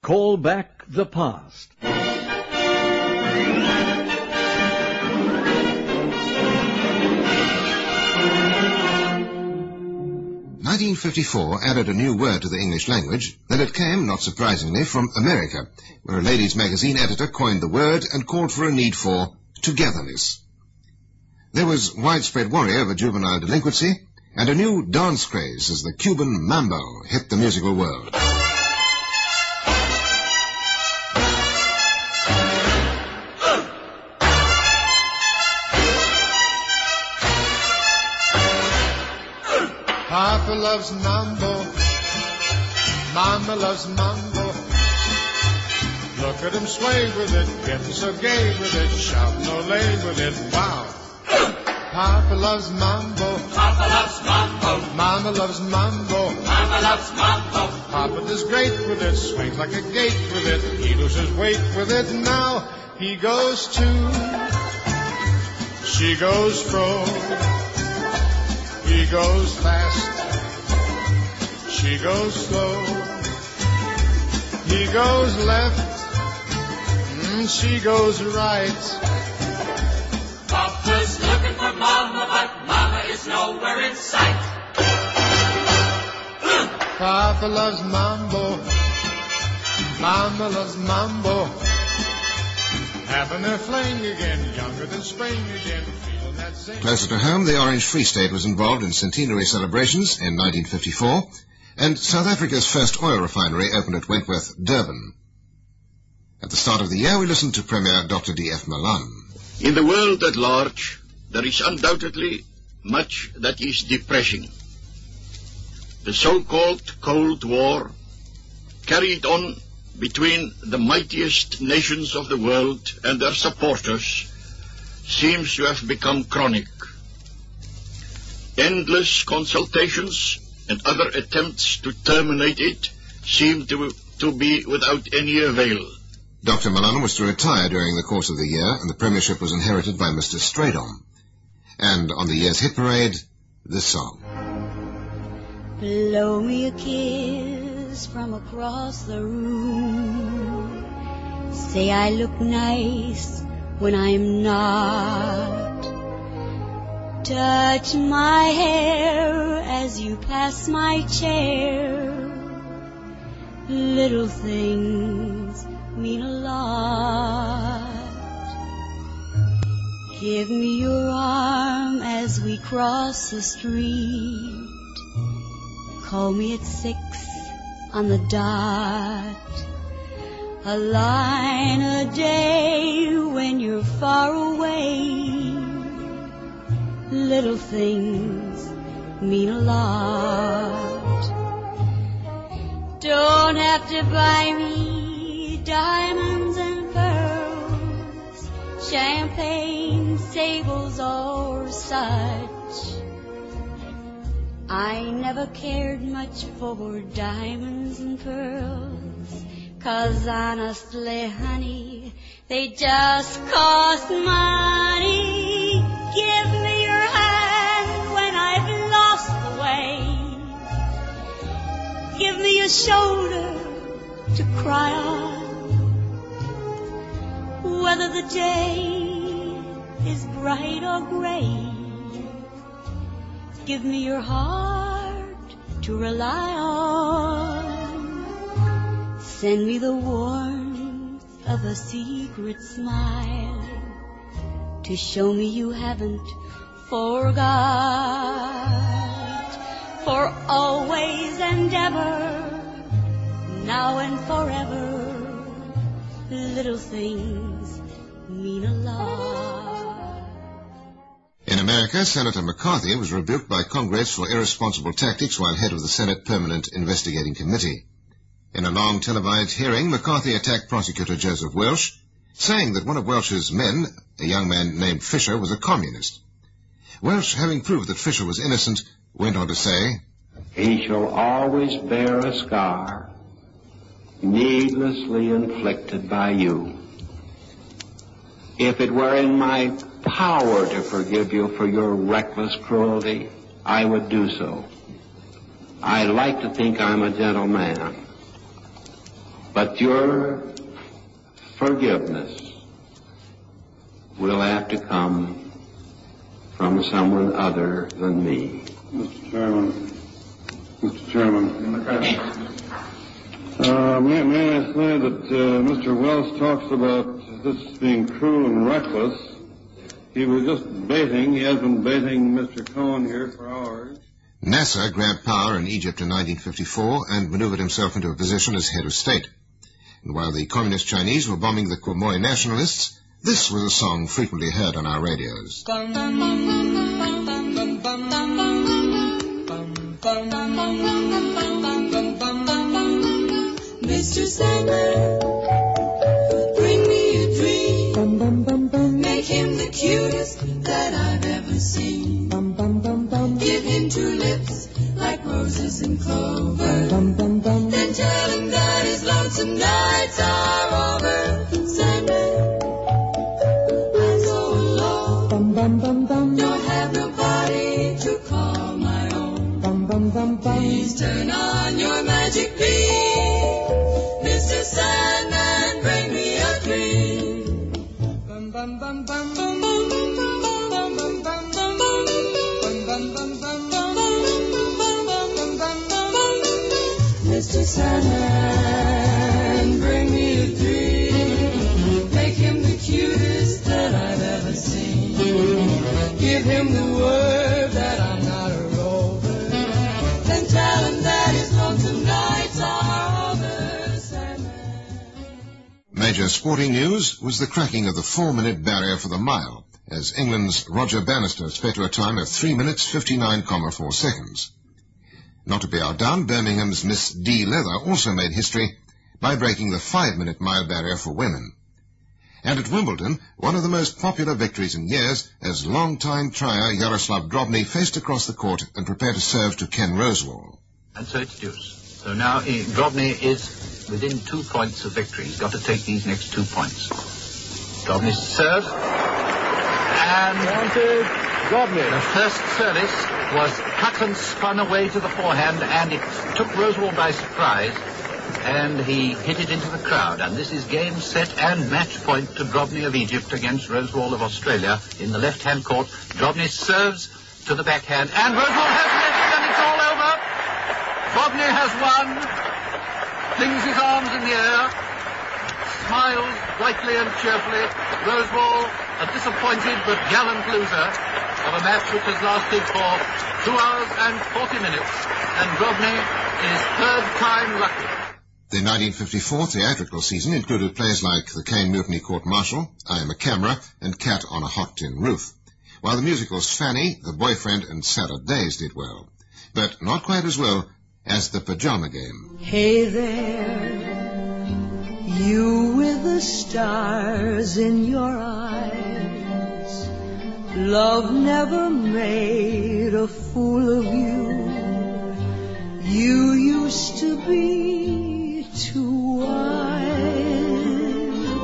Call back the past. 1954 added a new word to the English language, and it came, not surprisingly, from America, where a ladies' magazine editor coined the word and called for a need for togetherness. There was widespread worry over juvenile delinquency, and a new dance craze as the Cuban mambo hit the musical world. Papa loves mambo, Mama loves mambo. Look at him sway with it, getting so gay with it, shouting Olay with it, wow. Papa loves mambo, Papa loves mambo, Mama loves mambo, Mama loves mambo. Papa does great with it, swings like a gate with it, he loses weight with it, now he goes to, she goes fro. He goes fast, she goes slow. He goes left, she goes right. Papa's looking for Mama, but Mama is nowhere in sight. Papa loves mambo, Mama loves mambo. Having their fling again, younger than spring again. Closer to home, the Orange Free State was involved in centenary celebrations in 1954, and South Africa's first oil refinery opened at Wentworth, Durban. At the start of the year, we listened to Premier Dr. D.F. Malan. In the world at large, there is undoubtedly much that is depressing. The so-called Cold War, carried on between the mightiest nations of the world and their supporters, seems to have become chronic. Endless consultations and other attempts to terminate it seem to be without any avail. Dr. Malan was to retire during the course of the year, and the premiership was inherited by Mr. Strydom. And on the year's hit parade, this song. Blow me a kiss from across the room. Say I look nice when I'm not. Touch my hair as you pass my chair. Little things mean a lot. Give me your arm as we cross the street. Call me at 6 on the dot. A line a day when you're far away. Little things mean a lot. Don't have to buy me diamonds and pearls, champagne, sables, or such. I never cared much for diamonds and pearls, 'cause honestly, honey, they just cost money. Give me your hand when I've lost the way. Give me a shoulder to cry on. Whether the day is bright or gray, give me your heart to rely on. Send me the warmth of a secret smile to show me you haven't forgot. For always and ever, now and forever, little things mean a lot. In America, Senator McCarthy was rebuked by Congress for irresponsible tactics while head of the Senate Permanent Investigating Committee. In a long televised hearing, McCarthy attacked prosecutor Joseph Welch, saying that one of Welch's men, a young man named Fisher, was a communist. Welch, having proved that Fisher was innocent, went on to say, "He shall always bear a scar, needlessly inflicted by you. If it were in my power to forgive you for your reckless cruelty, I would do so. I like to think I'm a gentleman. But your forgiveness will have to come from someone other than me. Mr. Chairman, may I say that Mr. Wells talks about this being cruel and reckless. He was just baiting. He has been baiting Mr. Cohen here for hours. Nasser grabbed power in Egypt in 1954 and maneuvered himself into a position as head of state. And while the communist Chinese were bombing the Quemoy nationalists, this was a song frequently heard on our radios. Mr. Sandman, bring me a dream. Make him the cutest that I've ever seen. Give him two lips like roses and clover. Then tell him that his lonesome nights are over. Sandman, I'm so alone. Don't have nobody to call my own. Please turn on your magic beam. Mr. Sandman, bring me a dream. Mr. Sandman, bring me a dream. Make him the cutest that I've ever seen. Give him the word that I'm not a rover. Then tell him that his lonesome nights are over. Sandman. Major sporting news was the cracking of the 4-minute barrier for the mile, as England's Roger Bannister sped to a time of 3 minutes 59,4 seconds. Not to be outdone, Birmingham's Miss D. Leather also made history by breaking the 5-minute mile barrier for women. And at Wimbledon, one of the most popular victories in years, as long-time trier Yaroslav Drobny faced across the court and prepared to serve to Ken Rosewall. And so it's deuce. So now Drobny is within 2 points of victory. He's got to take these next 2 points. Drobny serves. And Drobny. The first service was cut and spun away to the forehand, and it took Rosewall by surprise, and he hit it into the crowd. And this is game, set, and match point to Drobny of Egypt against Rosewall of Australia in the left-hand court. Drobny serves to the backhand, and Rosewall has missed, and it's all over. Drobny has won, flings his arms in the air, smiles brightly and cheerfully. Rosewall, a disappointed but gallant loser of a match which has lasted for 2 hours and 40 minutes, and Drobny is third time lucky. The 1954 theatrical season included plays like The Caine Mutiny Court Martial, I Am a Camera, and Cat on a Hot Tin Roof, while the musicals Fanny, The Boyfriend, and Salad Days did well, but not quite as well as The Pajama Game. Hey there, you with the stars in your eyes. Love never made a fool of you. You used to be too wise.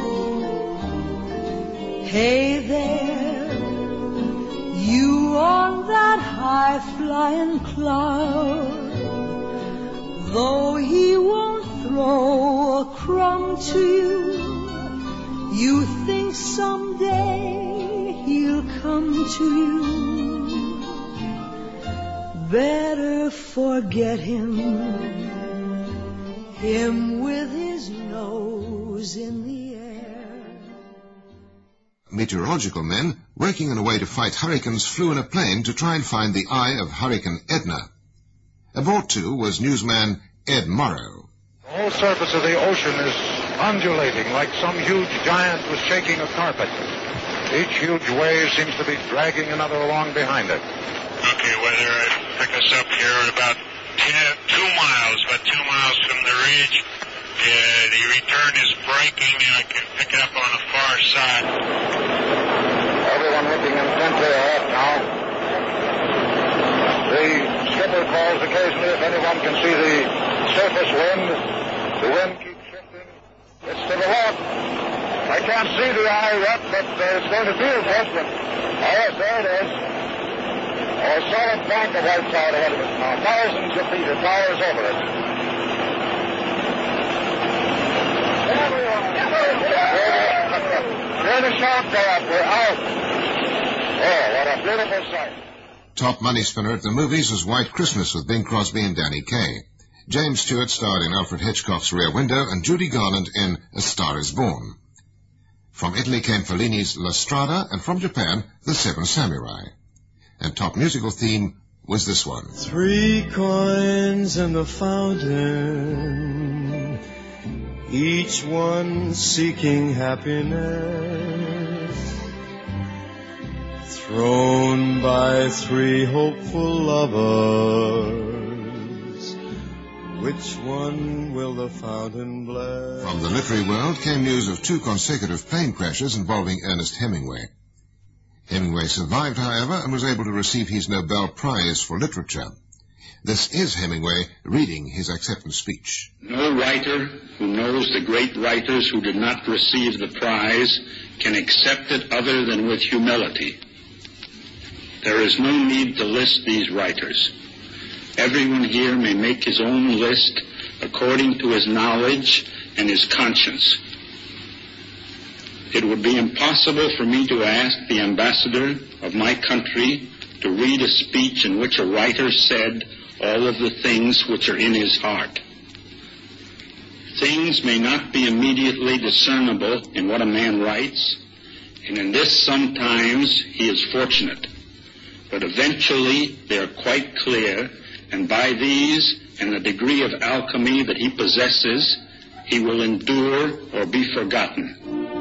Hey there, you on that high-flying cloud. Though he won't throw a crumb to you, you think someday he'll come to you. Better forget him with his nose in the air. Meteorological men working in a way to fight hurricanes flew in a plane to try and find the eye of Hurricane Edna. Aboard too was newsman Ed Morrow. The whole surface of the ocean is undulating like some huge giant was shaking a carpet. Each huge wave seems to be dragging another along behind it. Okay, weather, pick us up here at about 2 miles from the ridge. The return is breaking. I can pick it up on the far side. Everyone looking intently ahead now. The skipper calls occasionally if anyone can see the surface wind. The wind keeps shifting. It's to the left. I can't see the eye yet, but it's going to be a judgment. Oh, yes, there it is. A solid bank of white cloud ahead of us now. Thousands of feet of towers over it. out, go up. We're out. Oh, what a beautiful sight. Top money spinner at the movies was White Christmas with Bing Crosby and Danny Kaye. James Stewart starred in Alfred Hitchcock's Rear Window and Judy Garland in A Star is Born. From Italy came Fellini's La Strada, and from Japan, The Seven Samurai. And top musical theme was this one. 3 coins in the fountain, each one seeking happiness, thrown by 3 hopeful lovers. Which one will the fountain bless? From the literary world came news of 2 consecutive plane crashes involving Ernest Hemingway. Hemingway survived, however, and was able to receive his Nobel Prize for Literature. This is Hemingway reading his acceptance speech. No writer who knows the great writers who did not receive the prize can accept it other than with humility. There is no need to list these writers. Everyone here may make his own list according to his knowledge and his conscience. It would be impossible for me to ask the ambassador of my country to read a speech in which a writer said all of the things which are in his heart. Things may not be immediately discernible in what a man writes, and in this sometimes he is fortunate. But eventually they are quite clear, and by these and the degree of alchemy that he possesses, he will endure or be forgotten.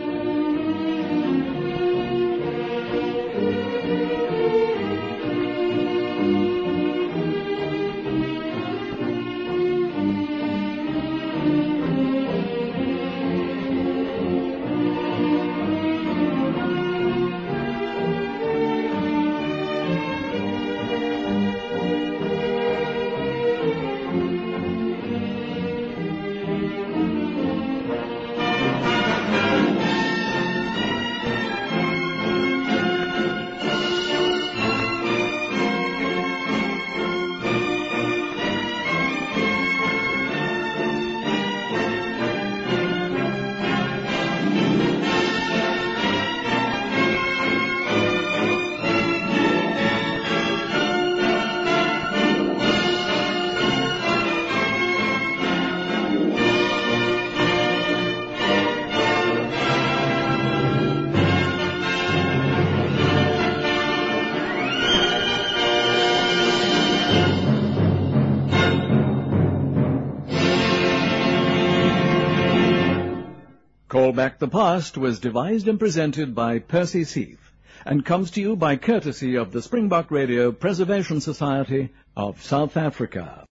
Call Back the Past was devised and presented by Percy Seath and comes to you by courtesy of the Springbok Radio Preservation Society of South Africa.